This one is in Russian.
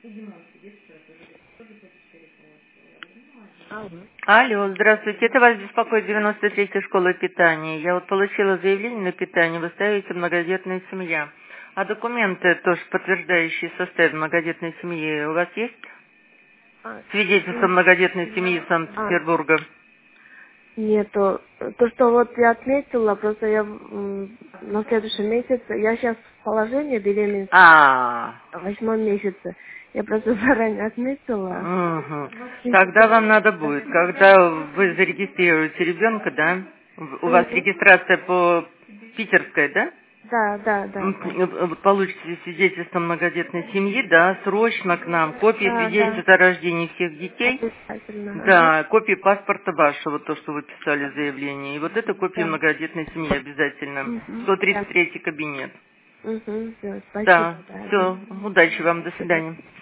Алло. Алло, здравствуйте. Это вас беспокоит 93-я школа питания. Я вот получила заявление на питание. Вы ставите многодетная семья. А документы, тоже подтверждающие состав многодетной семьи, у вас есть? Свидетельство многодетной семьи Санкт-Петербурга. Нету. То, что вот я отметила, просто я на следующем месяце, я сейчас в положении беременности в 8 месяце. Я просто заранее отметила. Угу. Когда вам надо будет? Когда вы зарегистрируете ребенка, да? У вас регистрация по питерской, да? Да. Получите свидетельство многодетной семьи, да, срочно к нам, копии Да. свидетельства о рождении всех детей, Обязательно. да, копии паспорта вашего, то, что вы писали заявление, и вот это копия Да. многодетной семьи обязательно, Да. 133 кабинет. Все, спасибо. Да, все, удачи вам, до свидания.